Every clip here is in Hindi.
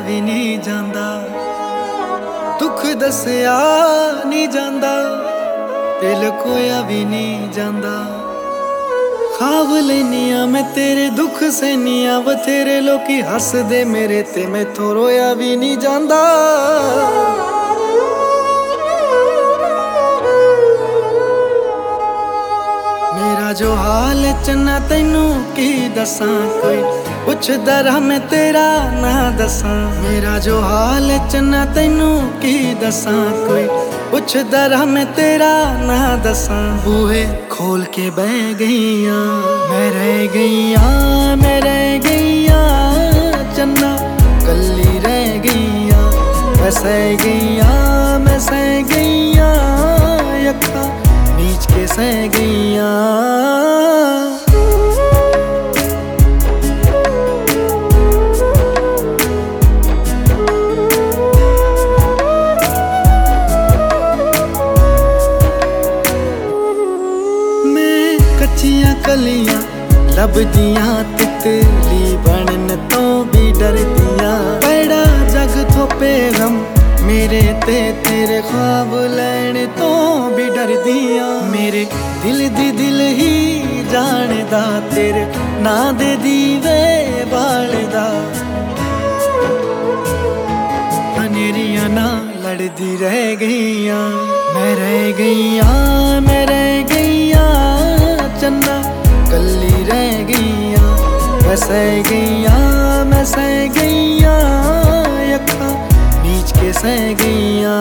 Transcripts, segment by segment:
भी नहीं जांदा, दुख दसिया नहीं जांदा, दिल कोया भी नहीं जांदा। खाब लेनिया मैं तेरे दुख सहनिया, बथेरे लोकी हस दे मेरे ते मैथों रोया भी नहीं जांदा। मेरा जो हाल चन्ना तैनू की दसां, कोई पुछदा रहा मैं तेरा ना दसां। मेरा जो हाल चन्ना तैनू की दसां, कोई पुछदा रहा मैं तेरा ना दसां। बूहे खोल के बह गईयां, मैं रह गईयां, मैं रह गईयां चन्ना, कल्ली रह गईयां। मैं सह गईयां, मैं सह गईयां, अखां मीच के सह गईयां। कच्चियां कलियां लभदियां, तितली बनन तो भी डरदियां। बड़ा जग थोपे गम मेरे ते तेरे ख्वाब लैण तो भी डरदियां। मेरे दिल दी दिल ही जानदा, तेरे ना दे दीवे बालदा। अनेरियां ना लड़दी रह गईयां, मैं रह गईयां, मैं रह गईयां चन्ना, कल्ली रह गईयां। मैं सह गईयां, मैं सह गईयां, अखां मीच के सह गईयां।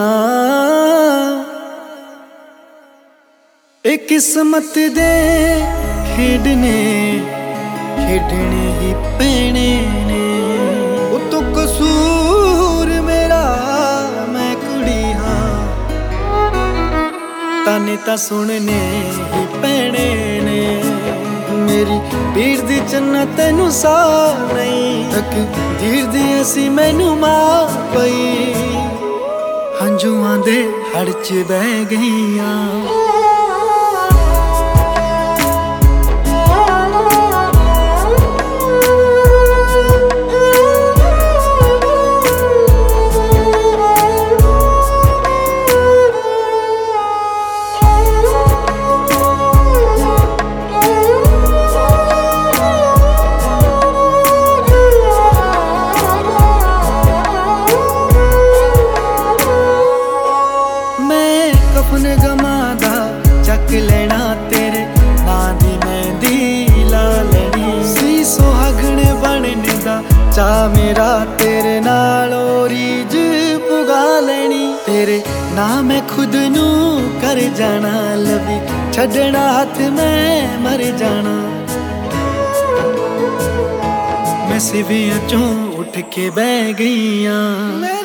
ए किस्मत दे खेडने खेडने ही पैने ने, उतो कसूर मेरा मैं कुड़ी हां। ताने ता सुनने ही पैने ने, मेरी पीड़ दी चन्ना तैनू सा नहीं। तकदीर दी ऐसी मैनू मार पई, हंजुआं दे हड़ च बह गईयां। कफन गमादा चक लेना, तेरे ना दी मेहंदी ला लेनी। सी सुहागण बनने दा चा मेरा, तेरे नालों रीज पुगा लेनी। तेरे ना मैं खुद नू कर जाना, लवी छड़ना हाथ मैं मर जाना। मैं सिवियां चों उठ के बह गईयां,